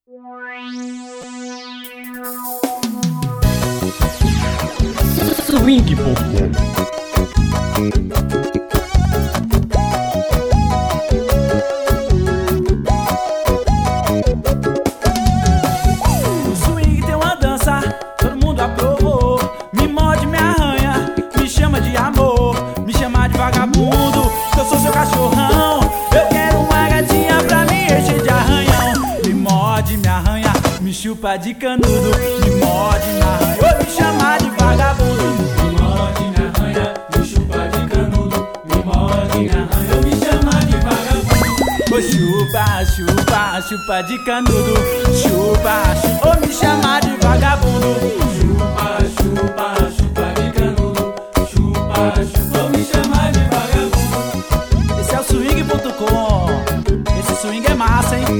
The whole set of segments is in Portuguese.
Swing.com. O swing tem uma dança, todo mundo aprovou. Me morde, me arranha, me chama de amor, me chama de vagabundo, que eu sou seu cachorrão. Eu quero uma gatinha pra me encher de arranhão. Me morde, me arranha, me chupa de canudo, me morde, me arranha, ou me chama de vagabundo. Me morde, me arranha, me chupa de canudo, me morde, me arranha, ou me chama de vagabundo. Ô chupa, chupa, chupa de canudo, chupa, chupa, ou me chama de vagabundo. Chupa, chupa, chupa de canudo, chupa, chupa, ou me chama de vagabundo. Esse é o swing.com. Esse swing é massa, hein?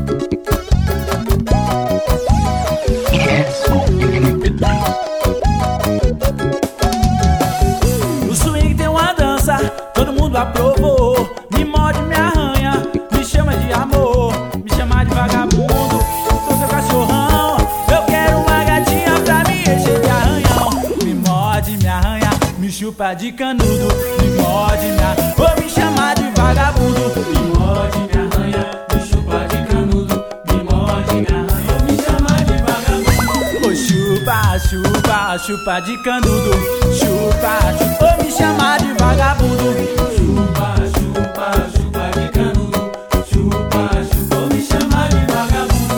O swing tem uma dança, todo mundo aprovou. Me morde, me arranha, me chama de amor, me chama de vagabundo, sou seu cachorrão. Eu quero uma gatinha pra me encher de arranhão. Me morde, me arranha, me chupa de canudo, me morde, me arranha, ou me chama de vagabundo. Me morde, me arranha, me chupa de canudo, me morde, me arranha, ou me chama de vagabundo. Ô chupa, chupa, chupa de canudo, chupa, chupa, ou me chama de vagabundo. Chupa, chupa, chupa de canudo, chupa, chupa, ou me chama de vagabundo.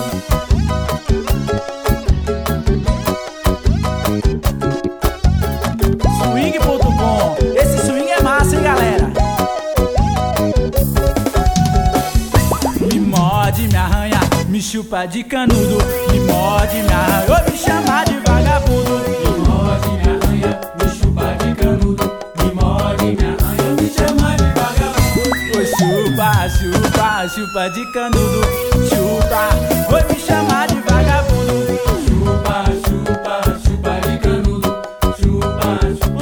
Swing.com. Esse swing é massa, hein, galera? Me morde, me arranha, me chupa de canudo, me morde, me arranha, ou me chama de vagabundo. Me morde, me arranha, me chupa de canudo, me morde, me arranha, ou me chama de vagabundo. Ô chupa, chupa, chupa de canudo, chupa, ou me chama de vagabundo. Chupa, chupa, chupa de canudo, chupa, chupa.